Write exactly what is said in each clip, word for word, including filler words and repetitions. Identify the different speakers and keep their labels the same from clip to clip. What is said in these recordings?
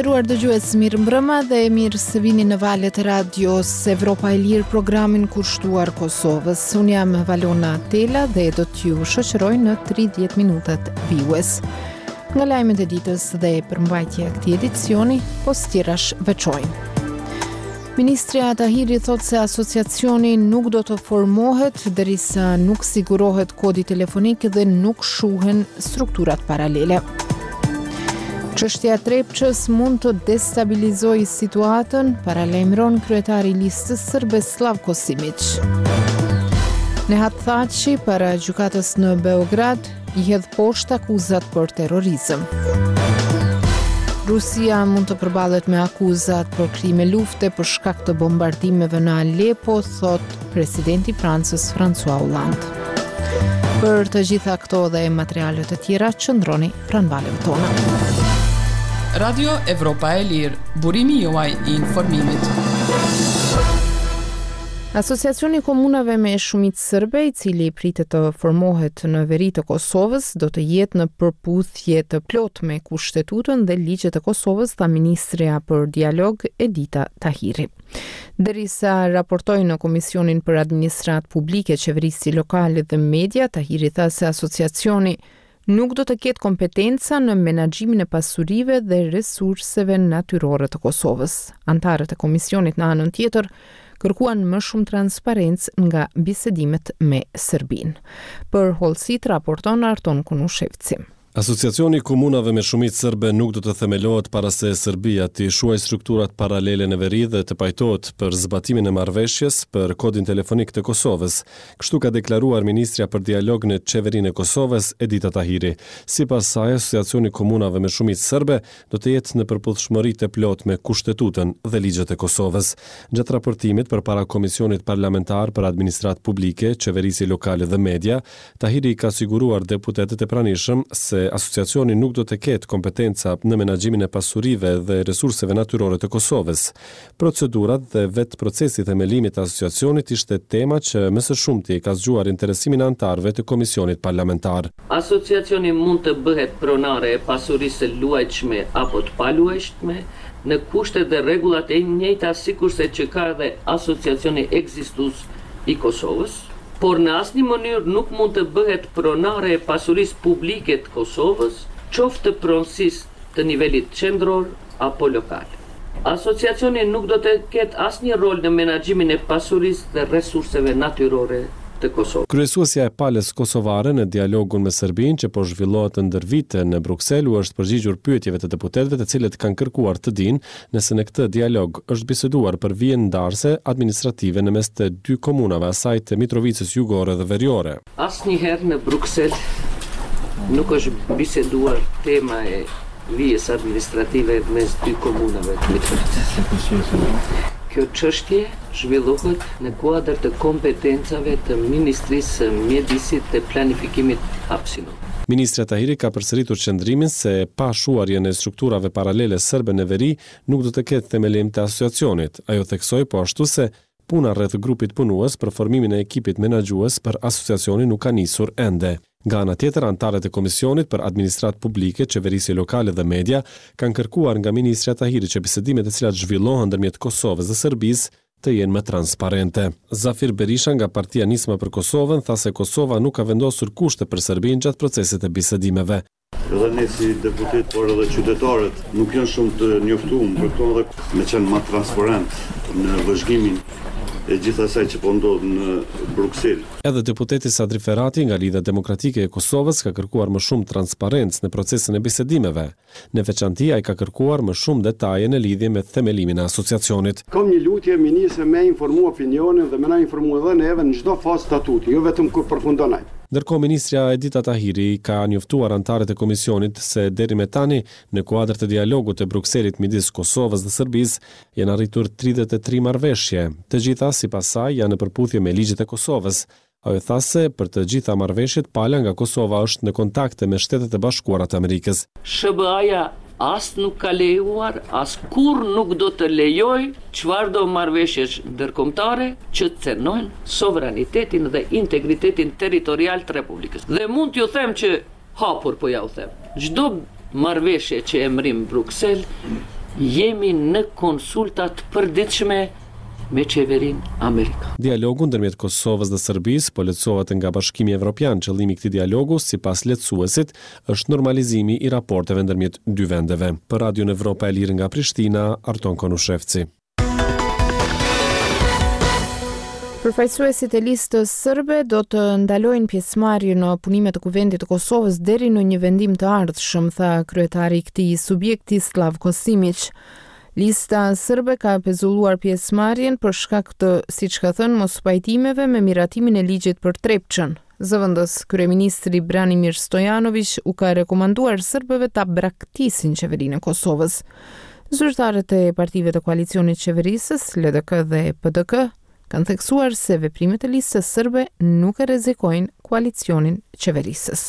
Speaker 1: nderuar dëgjues, mirë mbrëma dhe mirë se vini në valët e radios Evropa e Lirë, programin kushtuar Kosovës. Unë jam Valona Tela dhe do t'ju shoqëroj në tridhjetë minutat vijues. Nga lajmet e ditës dhe përmbajtja e këtij edicioni, po tjerash veçojnë. Ministria Tahiri thot se asociacioni nuk do të formohet derisa nuk sigurohet kodi telefonik dhe nuk shuhen strukturat paralele. Çështja e Trepçës mund të destabilizojë situatën, paralajmëron kryetari i listës sërbe Slavko Simić. Nehat Thaçi para gjykatës në Beograd i hedh poshtë akuzat për terrorizëm. Rusia mund të përballet me akuzat për krime lufte për shkak të bombardimeve në Alepo, thot presidenti i Francës François Hollande. Për të gjitha këto dhe materialet e tjera, qëndroni pranë valëve tona.
Speaker 2: Radio Evropa e Lirë, burimi juaj i informimit.
Speaker 1: Asociacioni i komunave me shumicë serbe, i cili pritet të formohet në veri të Kosovës, do të jetë në përputhje të plot me Kushtetutën dhe ligjet e Kosovës, tha ministrja për dialog Edita Tahiri. Derisa raportoi në Komisionin për Administratë Publike, Qeverisje Lokale dhe Media, Tahiri tha se asociacioni nuk do të ketë kompetenca në menaxhimin e pasurive dhe resurseve natyrore të Kosovës. Antarët e komisionit në anën tjetër kërkuan më shumë transparencë nga bisedimet me Serbinë. Për Hollësit raporton Arton Kunushevci.
Speaker 3: Asociacioni i komunave me shumicë serbe nuk do të themelohet para se Serbia të shuaj strukturat paralele në veri dhe të pajtohet për zbatimin e marrëveshjes për kodin telefonik të Kosovës. Kështu ka deklaruar ministrja për dialog në qeverinë e Kosovës, Edita Tahiri. Sipas saj, asociacioni i komunave me shumicë serbe do të jetë në përputhshmëri të plot me Kushtetutën dhe ligjet e Kosovës. Gjatë raportimit përpara Komisionit Parlamentar për Administratë Publike, Qeverisje Lokale dhe Media, Tahiri ka siguruar deputetët e pranishëm se asociacioni nuk do të ketë kompetenca në menaxhimin e pasurive dhe resurseve natyrore të Kosovës. Procedurat dhe vetë procesi i themelimit të asociacionit ishte tema që më së shumti ka zgjuar interesimin e anëtarëve të komisionit parlamentar.
Speaker 4: Asociacioni mund të bëhet pronare e pasurisë së luajtshme apo të paluajtshme në kushte dhe rregullat e njëjta sikurse që ka edhe asociacioni ekzistues i Kosovës. Por në asnjë mënyrë nuk mund të bëhet pronare e pasurisë publike të Kosovës, qoftë të pronësisë të nivelit qendror apo lokal. Asociacioni nuk do të ketë asnjë rol në menaxhimin e pasurisë dhe resurseve natyrore të Kosovës.
Speaker 3: Kryesuesja e palës kosovare në dialogun me Serbinë, që po zhvillohet ndër vite në Bruksel, u është përgjigjur pyetjeve të deputetëve, të cilët kanë kërkuar të dinë nëse në këtë dialog është biseduar për vijën ndarëse administrative në mes të dy komunave, asaj të Mitrovicës Jugore dhe Veriore.
Speaker 4: Asnjëherë në Bruksel nuk është biseduar tema e vijës administrative mes dy komunave të Mitrovicës. Kjo çështje zhvillohet në kuadër të kompetencave të Ministrisë së Mjedisit dhe Planifikimit hapësinor.
Speaker 3: Ministrja Tahiri ka përsëritur qëndrimin se pa shuarjen e strukturave paralele serbe në veri nuk do të ketë themelim të asociacionit. Ajo theksoi po ashtu se puna rreth grupit punues për formimin e ekipit menaxhues për asociacionin nuk ka nisur ende. Nga ana tjetër, antarët e Komisionit për Administratë Publike, Qeverisje Lokale dhe Media kanë kërkuar nga ministrja Tahiri që bisedimet e cilat zhvillohen ndërmjet Kosovës dhe Serbisë të jenë më transparente. Zafir Berisha nga Partia Nisma për Kosovën tha se Kosova nuk ka vendosur kushte për Serbinë gjatë procesit e bisedimeve.
Speaker 5: Edhe ne si deputet, por edhe qytetarët nuk janë shumë të njoftuar për këto dhe me qenë më transparent në vëzhgimin e gjithë asaj që po ndodh në Bruksel.
Speaker 3: Edhe deputeti Sadri Ferrati nga Lidhja Demokratike e Kosovës ka kërkuar më shumë transparencë në procesin e bisedimeve. Në veçanti, ai ka kërkuar më shumë detaje në lidhje me themelimin e asociacionit.
Speaker 6: Kam një lutje ministre me informu opinionin dhe me na informu edhe neve në çdo fazë statuti, jo vetëm kur përfundon ai.
Speaker 3: Ndërkohë, ministrja Edita Tahiri ka njoftuar antarët e komisionit se deri me tani, në kuadër të dialogut të Brukselit midis Kosovës dhe Serbisë, janë arritur tridhjetë e tre marrëveshje. Të gjitha sipas saj janë në përputhje me ligjet e Kosovës. Ajo tha se për të gjitha marrëveshjet, pala nga Kosova është në kontakte me Shtetet e Bashkuara të Amerikës.
Speaker 4: S B A-ja as nuk ka lejuar, as kur nuk do të lejoj çfarëdo marrëveshjesh ndërkombëtare që të cernojnë sovranitetin dhe integritetin territorial të Republikës. Dhe mund t'ju them që hapur po ja u them. Çdo marrëveshje që emrim Bruksel jemi në konsultat përditshme me qeverin Amerikan.
Speaker 3: Dialogu ndërmjet Kosovës dhe Serbisë po lehtësohet nga Bashkimi Evropian. Qëllimi i këtij dialogu, sipas lehtësuesit, është normalizimi i raporteve ndërmjet dy vendeve. Për Radion Evropa e Lirë nga Prishtina, Arton Konushevci.
Speaker 1: Përfaqësuesit e listës serbe do të ndalojnë pjesëmarrje në punimet të Kuvendit të Kosovës deri në një vendim të ardhshëm, tha kryetari i këtij subjekti Slavko Simić. Lista serbe ka pezulluar pjesëmarrjen për shkak të, siç ka thënë, mospajtimeve me miratimin e ligjit për Trepçën. Zëvendës kryeministri Branimir Stojanović u ka rekomanduar serbëve ta braktisin qeverinë e Kosovës. Zyrtarët e partive të koalicionit qeverisës, L D K dhe P D K, kanë theksuar se veprimet e listës serbe nuk e rrezikojnë koalicionin qeverisës.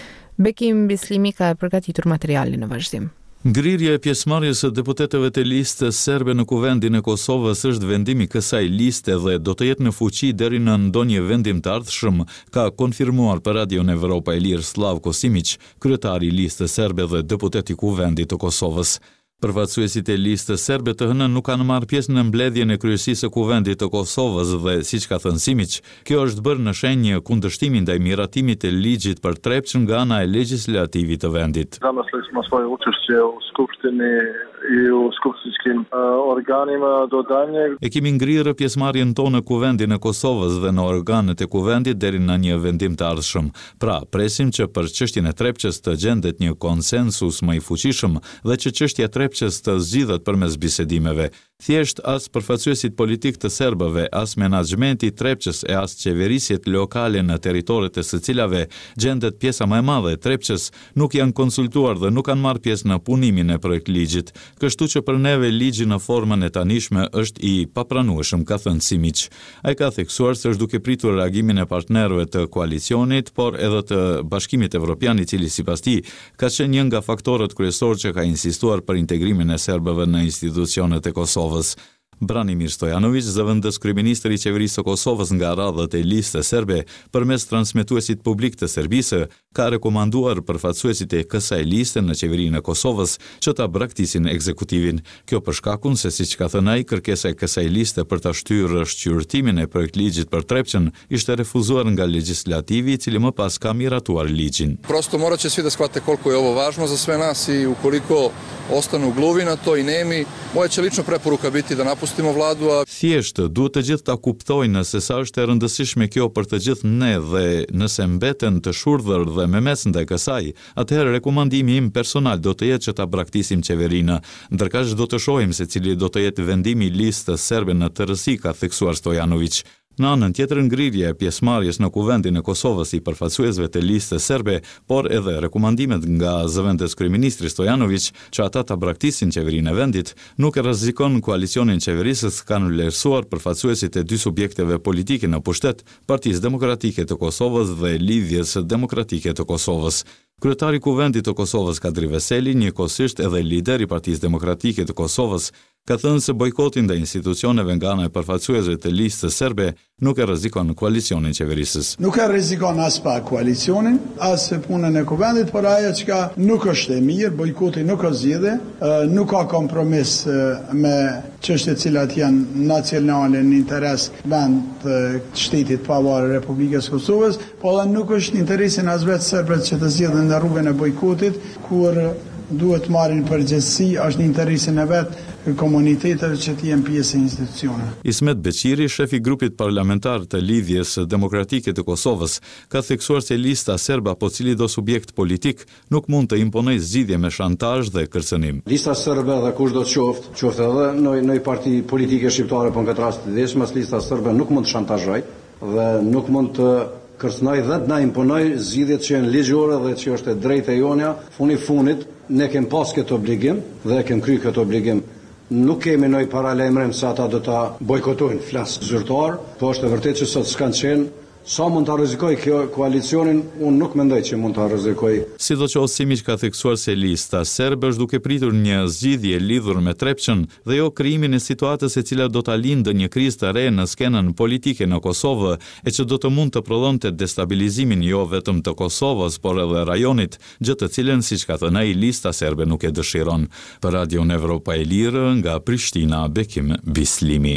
Speaker 1: Bekim Bislimi ka përgatitur materialin në vazhdim.
Speaker 7: Ngrirja e pjesëmarrjes së deputetëve të listës serbe në Kuvendin e Kosovës është vendimi i kësaj liste dhe do të jetë në fuqi deri në ndonjë vendim të ardhshëm, ka konfirmuar për Radion Evropa e Lirë Slavko Simić, kryetari i listës serbe dhe deputet i Kuvendit të Kosovës. Përfaqësuesit e listës serbe të hënën nuk kanë marrë pjesë në mbledhjen e kryesisë së Kuvendit të Kosovës dhe, siç ka thënë Simić, kjo është bërë në shenjë kundërshtimi ndaj miratimit të ligjit për Trepçën nga ana e legjislativit të vendit.
Speaker 8: Zamislili smo svoje učešće u skupštini i u skupštinskim organima do daljnjeg.
Speaker 7: E kemi ngrirë pjesëmarrjen tonë në Kuvendin e Kosovës dhe në organet e Kuvendit deri në një vendim të ardhshëm. Pra, presim që për çështjen e Trepçës të gjendet një konsensus më i fuqishëm dhe që çështja e Trepçës të zgjidhet përmes bisedimeve. Thjesht as përfaqësuesit politik të serbëve, as menaxhmenti i Trepçës e as qeverisjet lokale në territoret e së cilave gjendet pjesa më e madhe e Trepçës nuk janë konsultuar dhe nuk kanë marrë pjesë në punimin e projektligjit, kështu që për neve ligji në formën e tanishme është i papranueshëm, ka thënë Simić. Ai ka theksuar se është duke pritur reagimin e partnerëve të koalicionit, por edhe të Bashkimit Evropian, i cili sipas tij ka qenë një nga faktorët kryesorë që ka insistuar për integrimin e serbëve në institucionet e Kosovës. Branimir Stojanović, zëvendës kryeministri i qeverisë së Kosovës nga radhët e listës serbe, përmes transmetuesit publik të Serbisë, ka rekomanduar përfaqësuesit e kësaj liste në qeverinë e Kosovës që ta braktisin ekzekutivin. Kjo për shkakun se, siç ka thënë ai, kërkesa e kësaj liste për ta shtyrë shqyrtimin e projektligjit për Trepçën ishte refuzuar nga legjislativi, i cili më pas ka miratuar ligjin.
Speaker 9: Prosto morat će svi da shvate koliko je ovo važno za sve nas i ukoliko ostanu gluvi na to i nemi, moja će lično preporuka biti da napustimo vladu. A...
Speaker 7: Thjesht duhet të gjithë ta kuptojnë se sa është e rëndësishme kjo për të gjithë ne dhe nëse mbeten të shurdhër dhe me mes ndaj kësaj, atëherë rekomandimi im personal do të jetë që ta braktisim qeverinë, ndërkaq do të shohim se cili do të jetë vendimi i listës serbe në tërësi, ka theksuar Stojanović. Në anën tjetër, ngrirja e pjesëmarrjes në Kuvendin e Kosovës i përfaqësuesve të listës serbe, por edhe rekomandimet nga zëvendës kryeministri Stojanović që ata ta braktisin qeverinë e vendit, nuk e rrezikon koalicionin qeverisës, kanë vlerësuar përfaqësuesit e dy subjekteve politike në pushtet, Partisë Demokratike të Kosovës dhe Lidhjes Demokratike të Kosovës. Kryetari i Kuvendit të Kosovës Kadri Veseli, njëkohësisht edhe lider i Partisë Demokratike të Kosovës, ka thënë se bojkoti ndaj institucioneve nga ana e përfaqësuesve të listës serbe nuk e rrezikon koalicionin qeverisës.
Speaker 6: Nuk e rrezikon as pa koalicionin, as punën e Kuvendit, por ajo që nuk është e mirë, bojkoti nuk ka zgjidhje, nuk ka kompromis me çështjet cilat janë nacionale në interes vend të shtetit pavarur Republikës Kosovës, por nuk është në interesin as vetë serbëve që të zgjidhen në rrugën e bojkotit, kur duhet marrin përgjegjësi, është në interesin e vetë komuniteteve që të jenë pjesë e institucioneve.
Speaker 7: Ismet Beqiri, shefi i grupit parlamentar të Lidhjes Demokratike të Kosovës, ka theksuar se lista serbe apo cili do subjekt politik nuk mund të imponojë zgjidhje me shantazh dhe kërcënim.
Speaker 10: Lista serbe dhe kushdo të qoftë, qoftë edhe në në parti politike shqiptare, po në këtë rast të deshmas, lista serbe nuk mund të shantazhojë dhe nuk mund të kërcënoj dhe të na imponoj zgjidhjet që janë ligjore dhe që është e drejtë e jonja. Funi funit, ne kem pas këtë obligim dhe kem kry këtë obligim. Nuk kemi ndonjë paralajmërim se ata do ta bojkotojnë, flas zyrtar, po është e vërtetë që sot s'kan qenë Sa mund ta rrezikoj kjo koalicionin, unë nuk mendoj që mund ta rrezikoj.
Speaker 7: Sidoqos Simić ka theksuar se lista serbe është duke pritur një zgjidhje lidhur me Trepçën dhe jo krijimin e situatës e cila do ta lindë një krizë të re në skenën politike në Kosovë e që do të mund të prodhonte destabilizimin jo vetëm të Kosovës, por edhe rajonit, gjë të cilën, siç ka thënë ai, lista serbe nuk e dëshiron. Për Radion Evropa e Lirë nga Prishtina, Bekim Bislimi.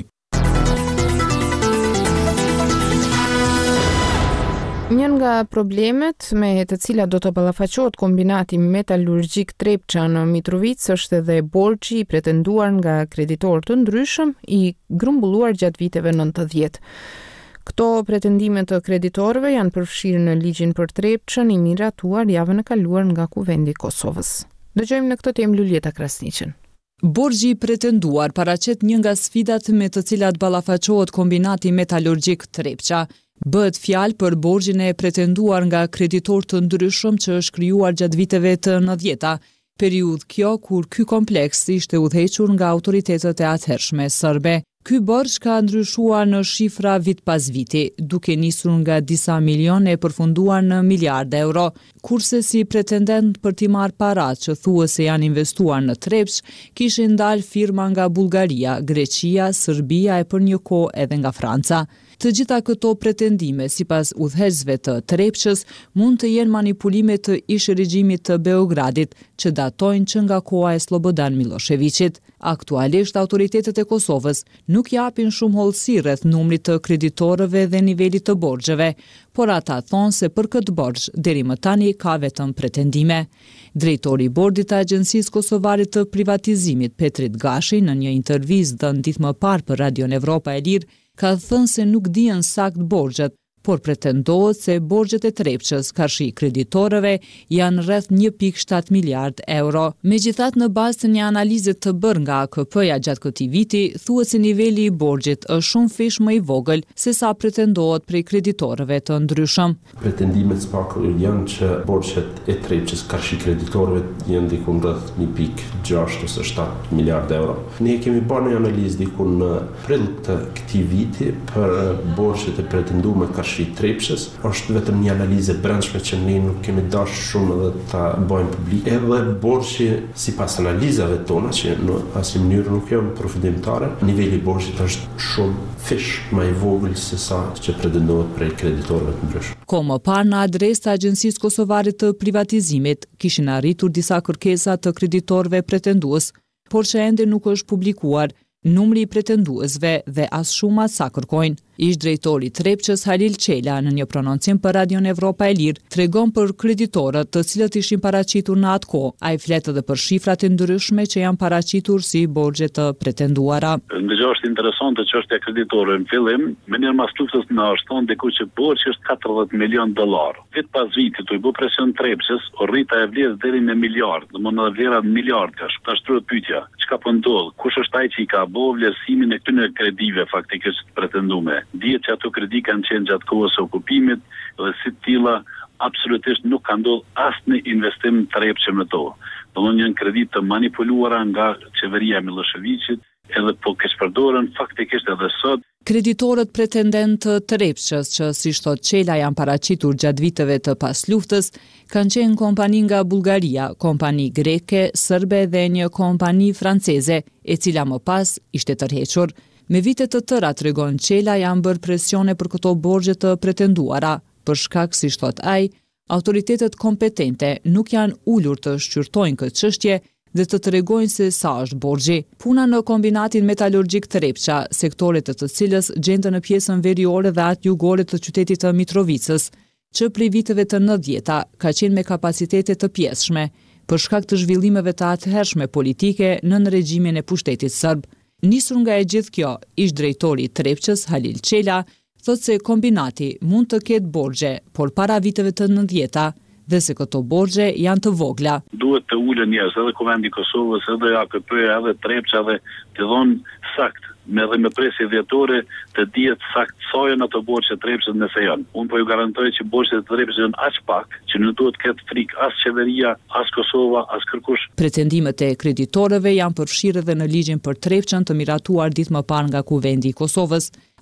Speaker 1: Një nga problemet me të cilat do të ballafaqohet kombinati metalurgjik Trepça në Mitrovic është edhe borxhi i pretenduar nga kreditorë të ndryshëm i grumbulluar gjatë viteve nëntëdhjetë. Këto pretendime të kreditorëve janë përfshirë në ligjin për Trepçën i miratuar javën e kaluar nga Kuvendi i Kosovës. Dëgjojmë në këtë temë Luljeta Krasniqën.
Speaker 11: Borxhi i pretenduar paraqet një nga sfidat me të cilat ballafaqohet kombinati metalurgjik Trepça. Bëhet fjalë për borxhin e pretenduar nga kreditorë të ndryshëm që është krijuar gjatë viteve të nëntëdhjeta, periudhë kjo kur ky kompleks ishte udhëhequr nga autoritetet e atëhershme serbe. Ky borxh ka ndryshuar në shifra vit pas viti, duke nisur nga disa milion e përfunduar në miliardë euro, kurse si pretendent për t'i marrë paratë që thuhet se janë investuar në Trepçë, kishin dalë firma nga Bullgaria, Greqia, Serbia e për një kohë edhe nga Franca. Të gjitha këto pretendime, sipas udhëheqësve të Trepçës, mund të jenë manipulime të ish regjimit të Beogradit, që datojnë që nga koha e Slobodan Miloševićit. Aktualisht, autoritetet e Kosovës nuk japin shumë hollësi rreth numrit të kreditorëve dhe nivelit të borxheve, por ata thonë se për këtë borxh deri më tani ka vetëm pretendime. Drejtori i bordit të Agjencisë Kosovare të Privatizimit, Petrit Gashi, në një intervistë dhënë ditë më parë për Radion Evropa e Lirë, ka thënë se nuk dihen sakt borxhet, por pretendohet se borxhet e Trepçës karshi kreditorëve janë rreth një pikë shtat miliard euro. Megjithatë, në bazë të një analize të bërë nga A K P-ja gjatë këtij viti, thuhet se niveli i borxhit është shumë fish më i vogël se sa pretendohet prej kreditorëve të ndryshëm.
Speaker 12: Pretendimet pak janë që borxhet e Trepçës karshi kreditorëve janë diku rreth një pikë gjashtë ose shtat miliard euro. Ne kemi bërë një analizë diku në prill të këtij viti për borxhet e pretenduara karshi i Trepçës, është vetëm një analizë brendshme që ne nuk kemi dashur shumë edhe ta bëjmë publik. Edhe borxhi sipas analizave tona që në asnjë mënyrë nuk janë përfundimtare, niveli i borxhit është shumë fish më i vogël se sa që pretendohet prej kreditorëve të ndryshëm.
Speaker 11: Ko më parë në adresë të Agjencisë Kosovare të Privatizimit kishin arritur disa kërkesa të kreditorëve pretendues, por që ende nuk është publikuar numri i pretenduesve dhe as shuma sa kërkojnë. Ish drejtori Trepçës Halil Çela në një prononcim për Radion Evropa e Lirë tregon për kreditorët të cilët ishin paraqitur në atë kohë. Ai flet edhe për shifrat e ndryshme që janë paraqitur si borxhe të pretenduara.
Speaker 13: Ndërsa është interesante çështja e kreditorëve në fillim, me një mas luftës na është thonë diku që borxhi është katërdhjetë milion dollar. Vit pas viti u bë presion Trepçës, u rrita e vlerës deri në miliard, domethënë vlera në miliard tash. Tash shtrohet pyetja, çka po ndodh? Kush është ai që i ka bë vlerësimin e këtyre kredive faktikisht pretenduame? Dihet që ato kredi kanë qenë gjatë kohës së okupimit dhe si të tilla absolutisht nuk ka ndodhur asnjë investim në Trepçë me to. Domthonë janë kredi të manipuluara nga qeveria e Miloševićit, edhe po keq përdoren faktikisht edhe sot.
Speaker 11: Kreditorët pretendent të Trepçës, që si thot Çela janë paraqitur gjatë viteve të pas luftës, kanë qenë kompani nga Bullgaria, kompani greke, serbe dhe një kompani franceze, e cila më pas ishte tërhequr. Me vite të tëra, tregon Çela, janë bërë presione për këto borxhe të pretenduara, për shkak, si thot ai, autoritetet kompetente nuk janë ulur të shqyrtojnë këtë çështje dhe të tregojnë se sa është borxhi. Puna në kombinatin metalurgjik Trepça, sektoret të të cilës gjenden në pjesën veriore dhe atë jugore të qytetit të Mitrovicës, që prej viteve të nëntëdhjeta ka qenë me kapacitete të pjesshme, për shkak të zhvillimeve të atëhershme politike nën regjimin e pushtetit serb. Nisur nga e gjithë kjo, ish drejtori i Trepçës Halil Çela thot se kombinati mund të ketë borxhe, por para viteve të nëntëdhjeta, dhe se këto borxhe janë të vogla.
Speaker 13: Duhet të ulen njerëz, edhe Kuvendi i Kosovës, edhe A K P-ja, edhe Trepça, dhe të dhonë sakt, me dhe me presje dhjetore të dihet sakt sa janë ato borxhe Trepçës nëse janë. Unë po ju garantoj që borxhet e Trepçës janë aq pak që nuk duhet të ketë frikë as qeveria, as Kosova, as kërkush.
Speaker 11: Pretendimet e kreditorëve janë përfshirë edhe në ligjin për Trepçën të miratuar ditë më parë nga Kuvendi i Kosovës.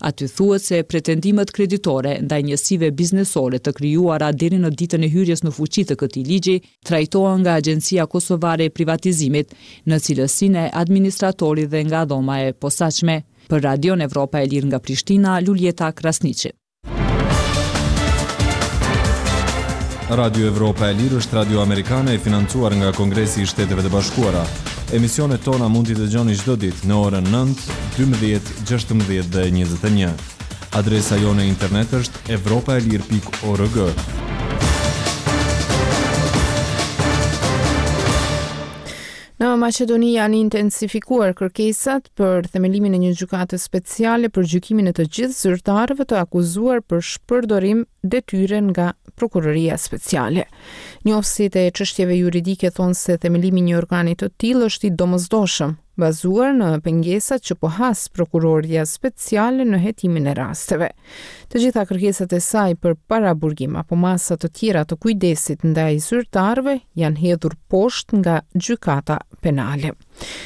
Speaker 11: Aty thuhet se pretendimet kreditore ndaj njësive biznesore të krijuara deri në ditën e hyrjes në fuqi të këtij ligji trajtohen nga Agjencia Kosovare e Privatizimit, në cilësinë e administratorit dhe nga dhoma e posaçme. Për Radion Evropa e Lirë nga Prishtina, Luljeta Krasniqi.
Speaker 14: Radio Evropa e Lirë është radio amerikane e financuar nga Kongresi i Shteteve të Bashkuara. Emisionet tona mund t'i dëgjoni çdo ditë në orën nëntë, dymbëdhjetë, gjashtëmbëdhjetë dhe njëzet e një. Adresa jone internet është evropaelir pikë org.
Speaker 1: Në Maqedoni janë intensifikuar kërkesat për themelimin e një gjykate speciale për gjykimin e të gjithë zyrtarëve të akuzuar për shpërdorim detyre nga Prokuroria Speciale. Njohësit e çështjeve juridike thonë se themelimi i një organi të tillë është i domosdoshëm, bazuar në pengesat që pohas Prokuroria Speciale në hetimin e rasteve. Të gjitha kërkesat e saj për paraburgim apo masa të tjera të kujdesit ndaj zyrtarëve janë hedhur poshtë nga gjykata penale.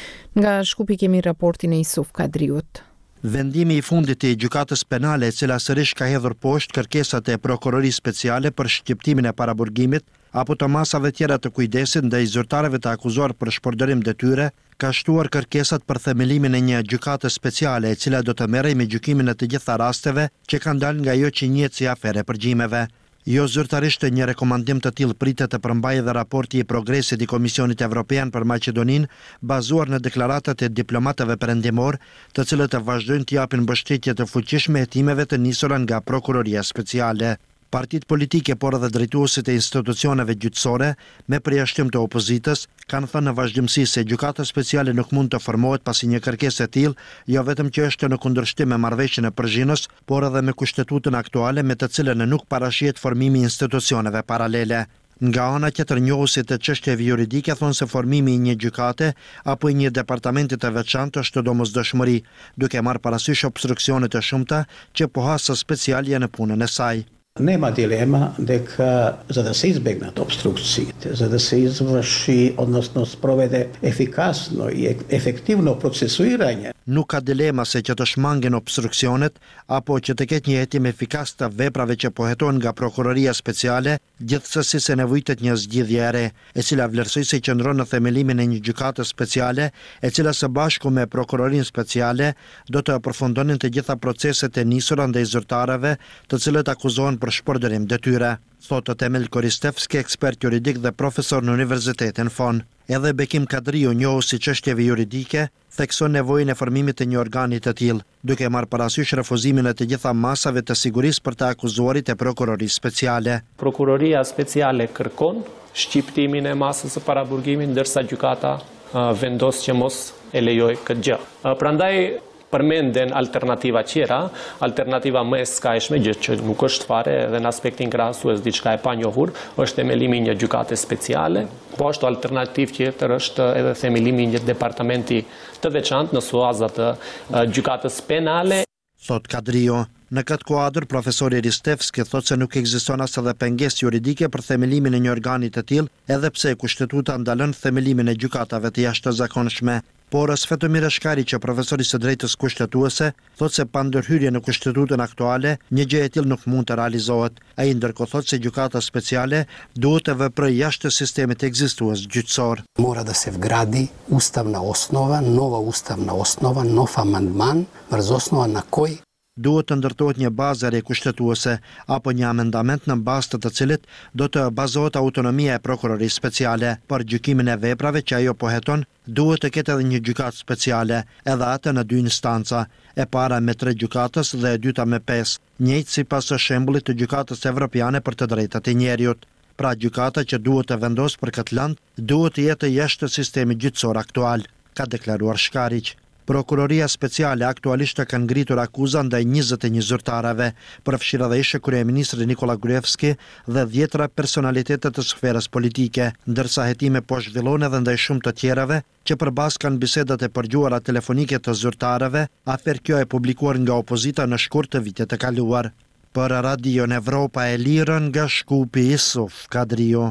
Speaker 1: Nga Shkupi kemi raportin e Isuf Kadriut.
Speaker 15: Vendimi i fundit i gjykatës penale, e cila sërish ka hedhur poshtë kërkesat e Prokurorisë Speciale për shqiptimin e paraburgimit apo të masave tjera të kujdesit ndaj zyrtarëve të akuzuar për shpërdorim detyre, ka shtuar kërkesat për themelimin e një gjykate speciale, e cila do të merrej me gjykimin e të gjitha rasteve që kanë dalë nga ajo që njihet si afere përgjimeve. Jo zyrtarisht një rekomandim të tillë pritet të përmbajë dhe raporti i progresit i Komisionit Evropian për Maqedoninë, bazuar në deklaratat e diplomatëve perëndimor, të cilët të vazhdojnë të japin mbështetje të fuqishme hetimeve të nisura nga Prokuroria Speciale. Partitë politike, por edhe drejtuesit e institucioneve gjyqësore, me përjashtim të opozitës, kanë thënë në vazhdimsi se gjykata speciale nuk mund të formohet pasi një kërkesë e tillë, jo vetëm që është në kundërshtim me marrëveshjen e Prizhinës, por edhe me kushtetutën aktuale me të cilën nuk parashihet formimi i institucioneve paralele. Nga ana tjetër, njohësit të çështjeve juridike thonë se formimi i një gjykate apo i një departamenti të veçantë është domosdoshmëri, duke marrë parasysh obstruksionet e shumta që pohasa special janë në punën e saj.
Speaker 16: Nema dilema дека за да се избегнат обструкциите, за да се изврши, odnosno sprovede efikasno i efektivno procesuiranje.
Speaker 15: Nuk ka dilema se që të shmangen obstruksionet apo që të ketë një hetim efikas të veprave që po hetojnë nga Prokuroria Speciale, gjithsesi se nevojitet një zgjidhje e re, e cila vlerësoj se qëndron në themelimin e një gjykate speciale, e cila së bashku me Prokurorinë Speciale do të përfundonin të gjitha proceset e nisura ndaj zyrtarëve, të cilët akuzohen për shpërdorim detyre, thotë Temel Koristevski, ekspert juridik dhe profesor në Universitetin Fon. Edhe Bekim Kadriu, njohës si çështjeve juridike, thekson nevojën e formimit të një organi të tillë, duke marrë parasysh refuzimin e të gjitha masave të sigurisë për të akuzuarit e Prokurorisë Speciale.
Speaker 17: Prokuroria Speciale kërkon shqiptimin e masës së paraburgimit, ndërsa gjykata uh, vendos që mos e lejoj këtë gjë. Uh, prandaj përmenden alternativa tjera, alternativa më e skajshme, gjë që nuk është fare edhe në aspektin krahasues diçka e panjohur, është themelimi i një gjykate speciale, po ashtu alternativë tjetër është edhe themelimi i një departamenti të veçantë në suaza të uh, gjykatës penale.
Speaker 15: Thot Kadrio. Në këtë kuadër, profesori Ristevski thot se nuk ekziston as edhe pengesë juridike për themelimin e një organi të tillë, edhe pse kushtetuta ndalon themelimin e gjykatave të jashtëzakonshme. Por Svetomir Shkari, që profesori së drejtës kushtetuese, thot se pa ndërhyrje në kushtetutën aktuale, një gjë e tillë nuk mund të realizohet. Ai ndërkohë thot se gjykata speciale duhet të veprojë jashtë sistemit ekzistues gjyqësor.
Speaker 18: Mora da se vgradi ustavna osnova, nova ustavna osnova, nov amandman, mërz osnova na koj
Speaker 15: duhet të ndërtohet një bazë re kushtetuese apo një amendament në bazë të të cilit do të bazohet autonomia e Prokurorisë Speciale. Për gjykimin e veprave që ajo po heton, duhet të ketë edhe një gjykatë speciale, edhe atë në dy instanca, e para me tre gjykatës dhe e dyta me pesë, njëjtë sipas shembullit të gjykatës evropiane për të drejtat e njerëzit. Pra gjykata që duhet të vendosë për këtë land, duhet të jetë jashtë sistemit gjyqësor aktual, ka deklaruar Shkariq. Prokuroria Speciale aktualisht ka ngritur akuza ndaj njëzet e një zyrtarëve, përfshirë edhe ish kryeministri Nikola Gruevski dhe dhjetra personalitete të sferës politike, ndërsa hetime po zhvillon edhe ndaj shumë të tjerave që përbas kanë bisedat e përgjuara telefonike të zyrtarëve, afer kjo e publikuar nga opozita në shkurt të vitet e kaluar. Për Radion Evropa e Lirë nga Shkupi, Isuf Kadrio.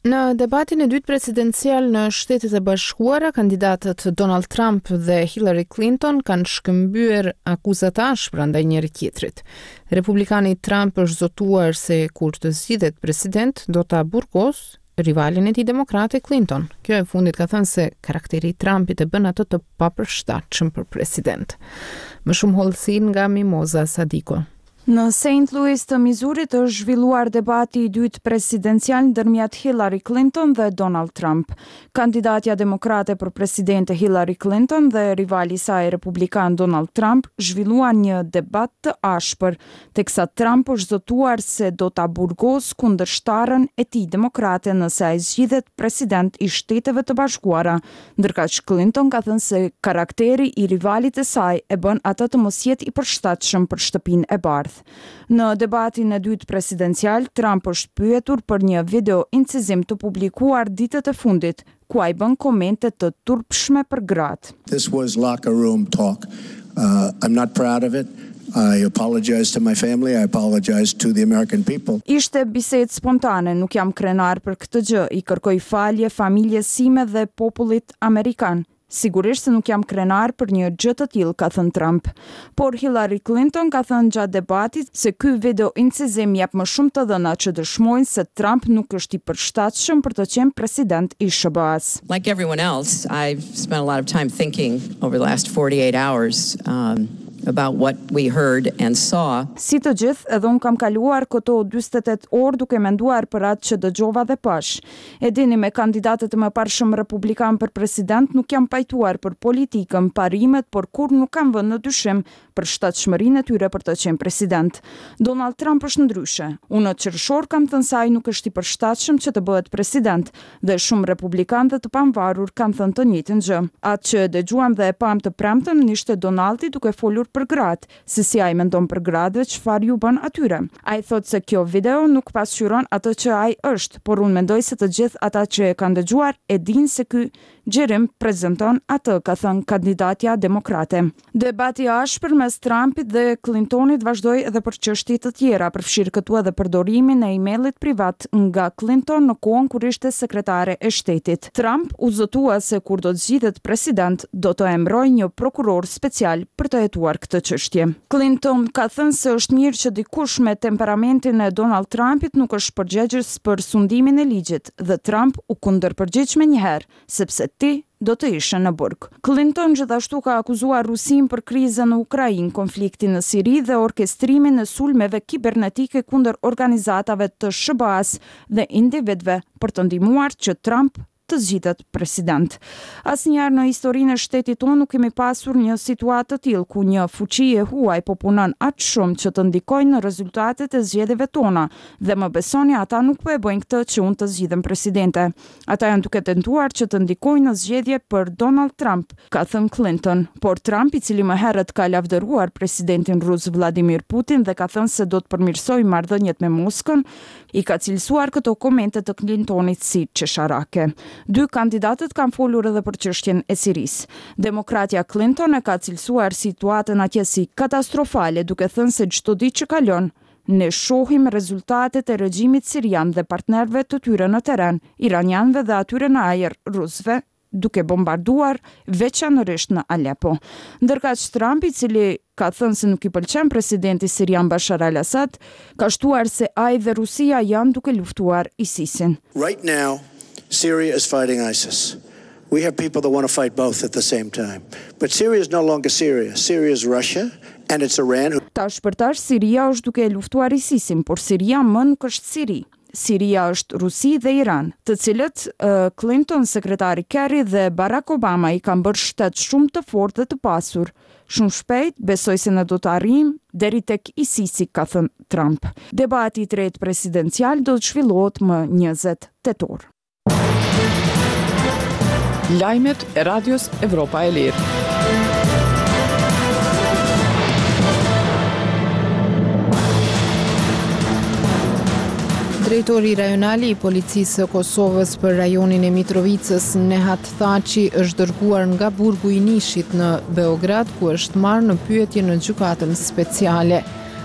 Speaker 1: Në debatin e dytë presidencial në Shtetet e Bashkuara, kandidatët Donald Trump dhe Hillary Clinton kanë shkëmbyer akuza të ashpra ndaj njëri tjetrit. Republikani Trump është zotuar se kur të zgjidhet president do ta burgos rivalin e tij demokrate Clinton. Kjo e fundit ka thënë se karakteri i Trumpit e bën atë të papërshtatshëm për president. Më shumë hollësi nga Mimoza Sadiko.
Speaker 19: Në Saint Louis të Misurit është zhvilluar debati i dytë presidencial ndërmjet Hillary Clinton dhe Donald Trump. Kandidatja demokrate për presidente Hillary Clinton dhe rivali i saj republikan Donald Trump zhvilluan një debat të ashpër, teksa Trump është zotuar se do ta burgos kundërshtarën e tij demokrate nëse ai zgjidhet president i Shteteve të Bashkuara, ndërkaq Clinton ka thënë se karakteri i rivalit të saj e bën atë të mos jetë i përshtatshëm për shtëpinë e bardhë. Në debatin e dytë presidencial, Trump është pyetur për një video incizim të publikuar ditët e fundit, ku ai bën komente të turpshme për gratë.
Speaker 20: This was locker room talk. Uh, I'm not proud of it. I apologize to my family, I apologize to the American people.
Speaker 19: Ishte bisedë spontane, nuk jam krenar për këtë gjë, i kërkoj falje familjes sime dhe popullit amerikan. Sigurisht se nuk jam krenar për një gjë të tillë, ka thënë Trump. Por Hillary Clinton ka thënë gjatë debatit se ky video incizim jep më shumë të dhëna që dëshmojnë se Trump nuk është i përshtatshëm për të qenë president i S B A-s.
Speaker 21: Like everyone else, I've spent a lot of time thinking over the last forty-eight hours um, about what we heard and saw.
Speaker 19: Si të gjithë, edhe unë kam kaluar këto dyzet e tetë orë duke menduar për atë që dëgjova dhe pash. E dini, me kandidatët e mëparshëm republikan për president nuk jam pajtuar për politikën, parimet, por kur nuk kam vënë në dyshim për shtatshmërinë e tyre për të qenë president. Donald Trump është ndryshe. Unë në qershor kam thënë se ai nuk është i përshtatshëm që të bëhet president, dhe shumë republikanë të pavarur kanë thënë të njëjtën gjë. Atë që dëgjuam dhe e pam të premten ishte Donaldi duke folur për gratë, se si ai mendon për gratë dhe çfarë ju bën atyre. Ai thotë se kjo video nuk pasqyron atë që ai është, por unë mendoj se të gjithë ata që e kanë dëgjuar e dinë se ky gjerim prezanton atë, ka thënë kandidatja demokrate. Debati i ashpër mes Trumpit dhe Clintonit vazhdoi edhe për çështje të tjera, përfshirë këtu edhe përdorimin e emailit privat nga Clinton në kohën kur ishte sekretare e shtetit. Trump u zotua se kur do të zgjidhet president, do të emërojë një prokuror special për të hetuar këtë çështje. Clinton ka thënë se është mirë që dikush me temperamentin e Donald Trumpit nuk është përgjegjës për sundimin e ligjit, dhe Trump u kundërpërgjigj menjëherë, sepse ti do të ishe në burg. Clinton gjithashtu ka akuzuar Rusin për krizën në Ukrainë, konfliktin në Siri dhe orkestrimin e sulmeve kibernetike kundër organizatave të S B A-s dhe individëve për të ndihmuar që Trump të zgjidhet president. Asnjëherë në historinë e shtetit tonë nuk kemi pasur një situatë të tillë ku një fuqi e huaj po punon aq shumë që të ndikojnë në rezultatet e zgjedhjeve tona, dhe më besoni ata nuk po e bëjnë këtë që unë të zgjidhem presidente. Ata janë duke tentuar që të ndikojnë në zgjedhje për Donald Trump, ka thënë Clinton, por Trump, i cili më herët ka lavdëruar presidentin rus Vladimir Putin dhe ka thënë se do të përmirësojë marrëdhëniet me Moskën, i ka cilësuar këto komente të Clintonit si qesharake. Dy kandidatët kanë folur edhe për çështjen e Sirisë. Demokratja Clinton e ka cilësuar situatën atje si katastrofale, duke thënë se çdo ditë që kalon, ne shohim rezultatet e regjimit sirian dhe partnerëve të tyre në terren, iranianëve dhe atyre në ajër, rusëve, duke bombarduar veçanërisht në Aleppo. Ndërkaq Trump, i cili ka thënë se nuk i pëlqen presidenti sirian Bashar al-Assad, ka shtuar se ai dhe Rusia janë duke luftuar ISIS-in.
Speaker 20: Right now, Syria is fighting ISIS. We have people that want to fight both at the same time. But Syria is no longer Syria. Syria is Russia and it's Iran.
Speaker 19: Tash për tash Siria është duke luftuar ISIS-in, por Siria më nuk është Siri. Siria është Rusi dhe Iran, të cilët uh, Clinton, sekretari Kerry dhe Barack Obama i kanë bërë shtet shumë të fortë dhe të pasur. Shumë shpejt, besoj se ne do të arrijmë deri tek ISIS-i, ka thënë Trump. Debati i tretë presidencial do të zhvillohet më njëzet tetor.
Speaker 2: Lajmet e Radios Evropa e Lirë.
Speaker 1: Drejtori rajonali i policisë së Kosovës për rajonin e Mitrovicës, Nehat Thaçi, është dërguar nga burgu i Nishit në Beograd, ku është marrë në pyetje në gjykatën speciale.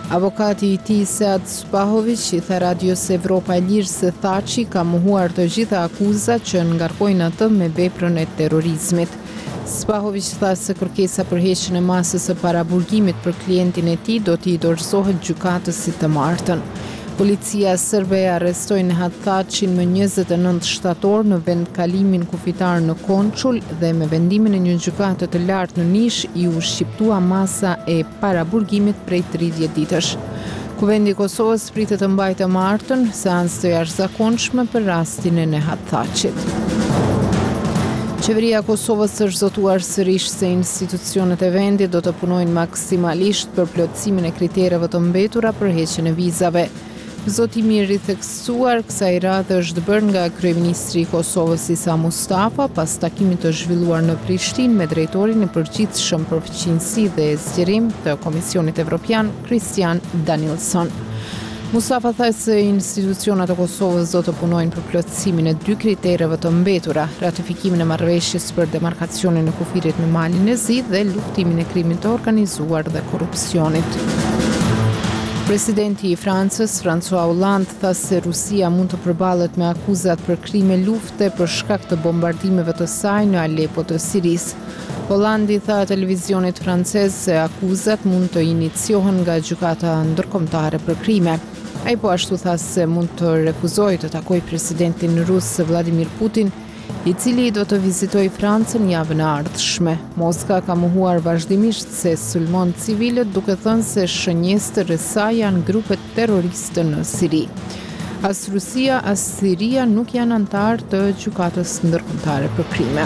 Speaker 1: Avokati i tij Sead Spahovic i tha Radios Evropa e Lirë se Thaçi ka mohuar të gjitha akuzat që ngarkojnë atë me veprën e terrorizmit. Spahovic tha se kërkesa për heqjen e masës së paraburgimit për klientin e tij do t'i dorëzohet gjykatës si të martën. Policia serbe e arrestoi Nehat Thaçin më njëzet e nëntë shtator në vendkalimin kufitar në Konçull dhe me vendimin e një gjykate të lartë në Nish i u shqiptua masa e paraburgimit prej tridhjetë ditësh. Kuvendi i Kosovës pritet të mbajtë të martën seancë të jashtëzakonshme për rastin e Nehat Thaçit. Qeveria e Kosovës është zotuar sërish se institucionet e vendit do të punojnë maksimalisht për plotësimin e kritereve të mbetura për heqjen e vizave. Zotimi i ritheksuar kësaj radhe është bërë nga kryeministri i Kosovës Isa Mustafa pas takimit të zhvilluar në Prishtinë me drejtorin e përgjithshëm për fëqinjësi dhe zgjerim të Komisionit Evropian Christian Danielson. Mustafa tha se institucionet e Kosovës do të punojnë për plotësimin e dy kritereve të mbetura, ratifikimin e marrëveshjes për demarkacionin e kufirit në Malin e Zi dhe luftimin e krimit të organizuar dhe korrupsionit. Presidenti i Francës, François Hollande, tha se Rusia mund të përballet me akuzat për krime lufte për shkak të bombardimeve të saj në Alepo të Sirisë. Hollande tha televizionit francez se akuzat mund të iniciohen nga gjykata ndërkombëtare për krime. Ai po ashtu tha se mund të refuzojë të takojë presidentin rus Vladimir Putin, i cili do të vizitojë Francën javën e ardhshme. Moska ka mohuar vazhdimisht se sulmon civilët duke thënë se shënjestër e saj janë grupet terroriste në Siri. As Rusia, as Siria nuk janë antar të gjykatës ndërkombëtare për krime.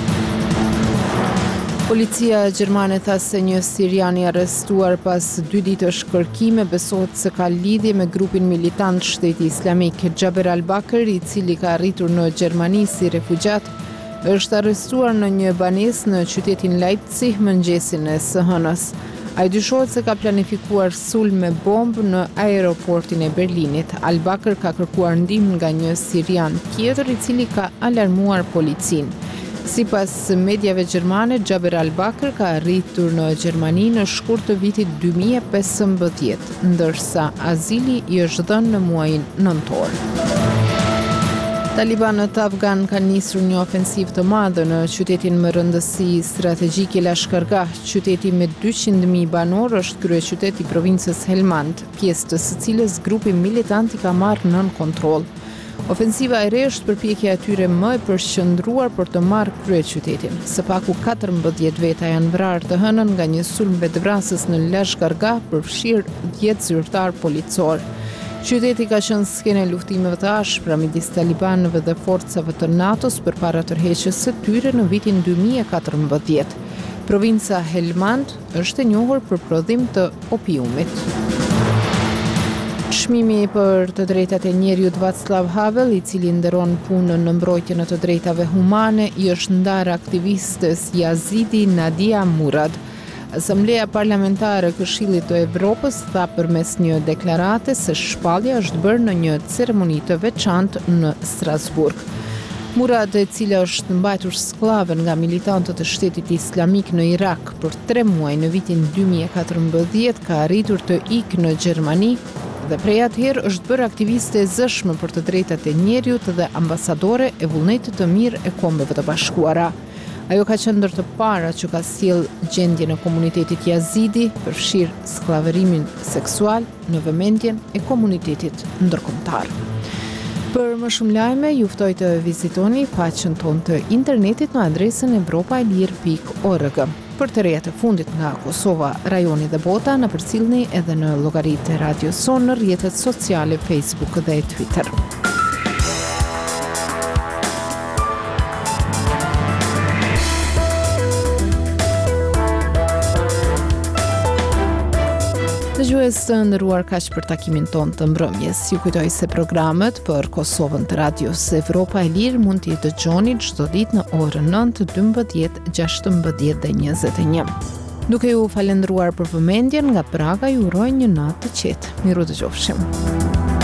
Speaker 1: Policia gjermane tha se një sirian i arrestuar pas dy ditësh kërkime besohet se ka lidhje me grupin militant Shteti Islamik. Xhaber al-Bakr, i cili ka arritur në Gjermani si refugjat, është arrestuar në një banesë në qytetin Leipzig mëngjesin e së hënës. Ai dyshohet se ka planifikuar sulm me bombë në aeroportin e Berlinit. Al-Bakr ka kërkuar ndihmë nga një sirian tjetër i cili ka alarmuar policinë. Sipas mediave gjermane, Xhaber al-Bakr ka arritur në Gjermani në shkurt të vitit dy mijë e pesëmbëdhjetë, ndërsa azili i është dhënë në muajin nëntor. Talibanët afgan kanë nisur një ofensivë të madhe në qytetin me rëndësi strategjike Lashkargah. Qyteti me dyqind mijë banor është kryeqytet i provincës Helmand, pjesë të së cilës grupi militant i ka marrë nën kontroll. Ofensiva e re është përpjekja e tyre më e përqendruar për të marrë kryeqytetin. Së paku katërmbëdhjetë veta janë vrarë të hënën nga një sulm vetvrasës në Lashkargah, përfshirë dhjetë zyrtar policor. Qyteti ka qenë skenë e luftimeve të ashpra midis talibanëve dhe forcave të NATO-s përpara tërheqjes së tyre në vitin dy mijë e katërmbëdhjetë. Provinca Helmand është e njohur për prodhim të opiumit. Çmimi për të drejtat e njeriut Václav Havel, i cili nderon punën në mbrojtjen e të drejtave humane, i është ndarë aktivistës Yazidi Nadia Murad. Asambleja Parlamentare e Këshillit të Evropës tha përmes një deklarate se shpallja është bërë në një ceremoni të veçantë në Strasburg. Murad, e cila është mbajtur skllave nga militantët e Shtetit Islamik në Irak për tre muaj në vitin dy mijë e katërmbëdhjetë, ka arritur të ikë në Gjermani dhe prej atëherë është bërë aktiviste e zëshme për të drejtat e njeriut dhe ambasadore e vullnetit të mirë e Kombeve të Bashkuara. Ajo ka qenë ndër të para që ka sjell gjendjen e komunitetit Yazidi, përfshirë skllavërimin seksual në vëmendjen e komunitetit ndërkombëtar. Për më shumë lajme, ju ftoj të vizitoni faqen tonë të internetit në adresën evropaelir pikë org. Për të rejat e fundit nga Kosova, rajoni dhe bota, në përcillni edhe në llogaritë e Radio Son në rrjetet sociale Facebook dhe Twitter. Dëgjues të nderuar, kaq për takimin ton të mbrëmjes. Ju kujtoj se programet për Kosovën të Radios Evropa e Lirë mund t'i dëgjoni çdo ditë në orën nëntë, dymbëdhjetë, gjashtëmbëdhjetë dhe njëzet e një. Duke ju falendëruar për vëmendjen, nga Praga ju uroj një natë të qetë. Miru dëgjofshim.